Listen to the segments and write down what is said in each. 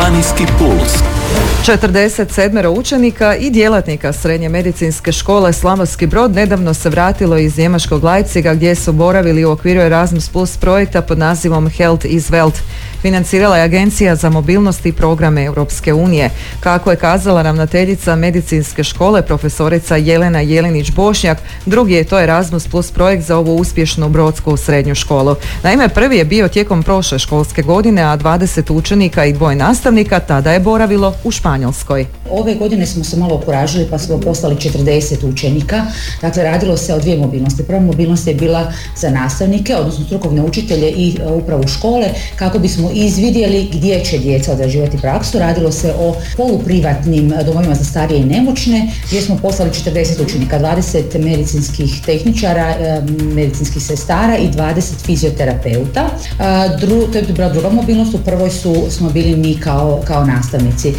Županijski puls. 47 učenika i djelatnika Srednje medicinske škole Slavonski Brod nedavno se vratilo iz njemačkog Leipziga gdje su boravili u okviru Erasmus Plus projekta pod nazivom Health is Wealth. Financirala je Agencija za mobilnost i programe Europske unije. Kako je kazala ravnateljica medicinske škole profesorica Jelena Jelinić-Bošnjak, drugi je to Erasmus Plus projekt za ovu uspješnu brodsku srednju školu. Naime, prvi je bio tijekom prošle školske godine, a 20 učenika i 2 nastavnika tada je boravilo u Španjolskoj. Ove godine smo se malo okuražili pa smo poslali 40 učenika. Dakle, radilo se o 2 mobilnosti. Prva mobilnost je bila za nastavnike, odnosno strukovne učitelje i upravu škole, kako bismo izvidjeli gdje će djeca odrađivati praksu. Radilo se o poluprivatnim domovima za starije i nemoćne, gdje smo poslali 40 učenika, 20 medicinskih tehničara, medicinskih sestara i 20 fizioterapeuta. To je bila druga mobilnost, u prvoj smo bili mi kao nastavnici.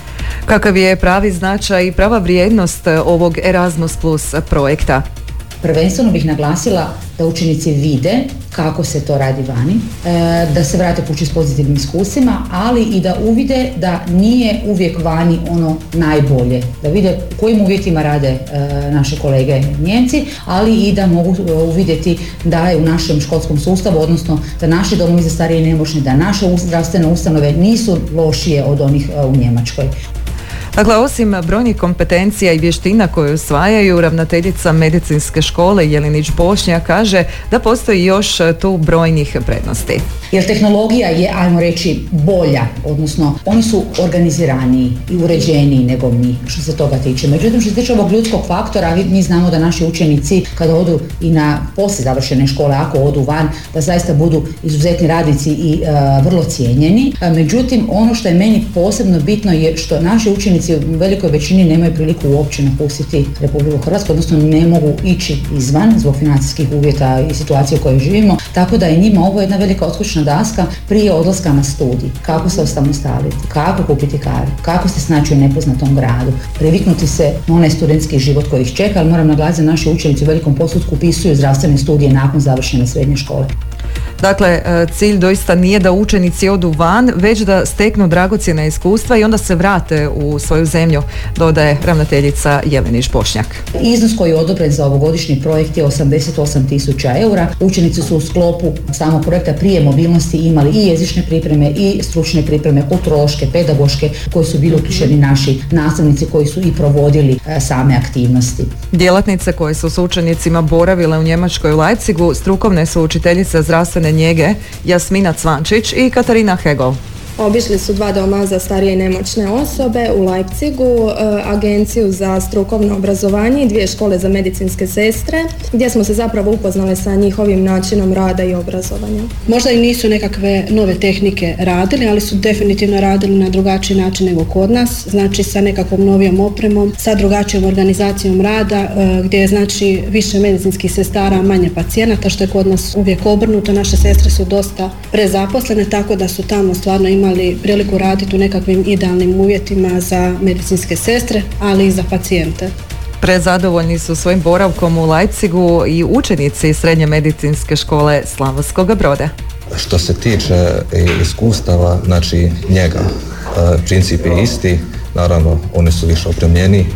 Kakav je pravi značaj i prava vrijednost ovog Erasmus Plus projekta? Prvenstveno bih naglasila da učenici vide kako se to radi vani, da se vrate kući s pozitivnim iskustvima, ali i da uvide da nije uvijek vani ono najbolje, da vide u kojim uvjetima rade naše kolege Njemci, ali i da mogu uvidjeti da je u našem školskom sustavu, odnosno da naši domovi za starije i nemoćne, da naše zdravstvene ustanove nisu lošije od onih u Njemačkoj. Dakle, osim brojnih kompetencija i vještina koje usvajaju, ravnateljica medicinske škole Jelinić-Bošnjak kaže da postoji još tu brojnih prednosti. Jer tehnologija je, ajmo reći, bolja, odnosno oni su organiziraniji i uređeniji nego mi što se toga tiče. Međutim, što se tiče ovog ljudskog faktora, mi znamo da naši učenici kada odu i na poslije završene škole, ako odu van, da zaista budu izuzetni radnici i vrlo cijenjeni. Međutim, ono što je meni posebno bitno je što naši učenici u velikoj većini nemaju priliku uopće napustiti Republiku Hrvatsku, odnosno ne mogu ići izvan zbog financijskih uvjeta i situacije u kojoj živimo, tako da je njima ovo jedna velika odskočna daska prije odlaska na studij. Kako se osamostaliti, kako kupiti kartu, kako se snaći u nepoznatom gradu, priviknuti se na onaj studentski život koji ih čeka, ali moram naglasiti da naši učenici u velikom postotku upisuju zdravstvene studije nakon završene srednje škole. Dakle, cilj doista nije da učenici odu van, već da steknu dragocjena iskustva i onda se vrate u svoju zemlju, dodaje ravnateljica Jelinić-Bošnjak. Iznos koji je odobren za ovogodišnji projekt je 88.000 eura. Učenici su u sklopu samog projekta prije mobilnosti imali i jezične pripreme i stručne pripreme, kulturološke, pedagoške, koji su bili uključeni naši nastavnici koji su i provodili same aktivnosti. Djelatnice koje su s učenicima boravile u Njemačkoj u Leipzigu strukovne su učiteljice zdravstvene njege Jasmina Cvančić i Katarina Hegel. Obišli su 2 doma za starije i nemoćne osobe u Leipzigu, agenciju za strukovno obrazovanje i 2 škole za medicinske sestre, gdje smo se zapravo upoznali sa njihovim načinom rada i obrazovanja. Možda i nisu nekakve nove tehnike radili, ali su definitivno radili na drugačiji način nego kod nas, znači sa nekakvom novijom opremom, sa drugačijom organizacijom rada, gdje je znači više medicinskih sestara, manje pacijenata, što je kod nas uvijek obrnuto. Naše sestre su dosta prezaposlene, tako da su tamo stvarno imali priliku raditi u nekakvim idealnim uvjetima za medicinske sestre, ali i za pacijente. Prezadovoljni su svojim boravkom u Leipzigu i učenici Srednje medicinske škole Slavonskog Broda. Što se tiče iskustava, znači njega, princip je isti, naravno oni su više opremljeni,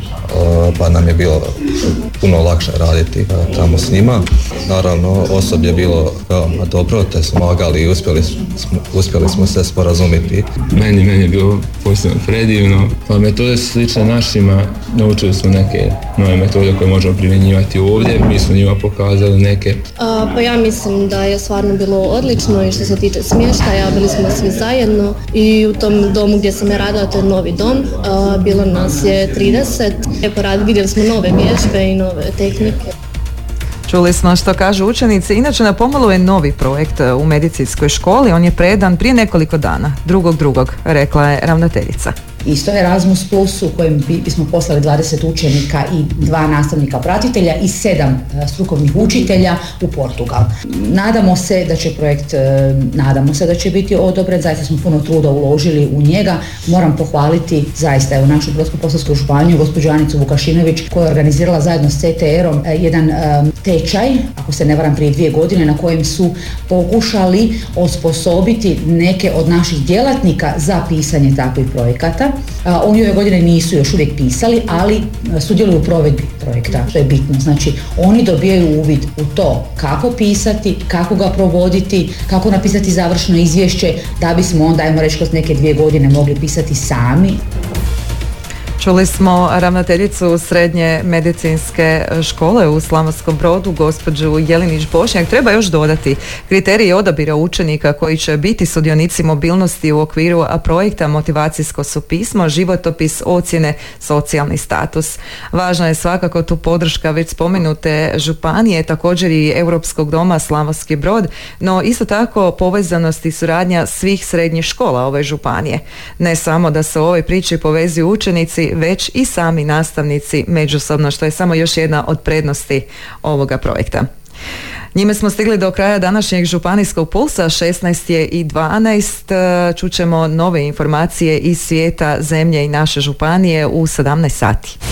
pa nam je bilo puno lakše raditi tamo s njima. Naravno, osoblje je bilo veoma dobro, te smo magali i uspjeli smo se sporazumiti. Meni je bilo posebno predivno. Pa metode su slične našima, naučili smo neke nove metode koje možemo primjenjivati ovdje, mi smo njima pokazali neke. Pa ja mislim da je stvarno bilo odlično i što se tiče smještaja, bili smo svi zajedno i u tom domu gdje sam ja radila, to je novi dom, bilo nas je 30. Vidjeli smo nove vježbe i nove tehnike. Čuli smo što kažu učenici. Inače, na pomolu je novi projekt u medicinskoj školi. On je predan prije nekoliko dana, 2.2., rekla je ravnateljica. isto Erasmus Plus u kojem bismo poslali 20 učenika i 2 nastavnika pratitelja i 7 strukovnih učitelja u Portugal. Nadamo se da će biti odobren, zaista smo puno truda uložili u njega. Moram pohvaliti zaista našu Brodsko-posavsku županiju, gospođu Anicu Vukašinović, koja je organizirala zajedno s CTR-om jedan tečaj, ako se ne varam prije 2 godine, na kojem su pokušali osposobiti neke od naših djelatnika za pisanje takvih projekata. Oni ove godine nisu još uvijek pisali, ali sudjeluju u provedbi projekta, što je bitno. Znači, oni dobijaju uvid u to kako pisati, kako ga provoditi, kako napisati završno izvješće, da bismo onda, ajmo reći, kroz neke 2 godine mogli pisati sami. Čuli smo ravnateljicu Srednje medicinske škole u Slavonskom Brodu, gospođu Jelinić-Bošnjak. Treba još dodati kriteriji odabira učenika koji će biti sudionici mobilnosti u okviru projekta motivacijsko su pismo, životopis, ocjene, socijalni status. Važna je svakako tu podrška već spomenute županije, također i Europskog doma Slavonski Brod, no isto tako povezanost i suradnja svih srednjih škola ove županije. Ne samo da se u ovoj priči povezuju učenici, već i sami nastavnici međusobno, što je samo još jedna od prednosti ovoga projekta. Njime smo stigli do kraja današnjeg županijskog pulsa, 16:12. Čućemo nove informacije iz svijeta, zemlje i naše županije u 17 sati.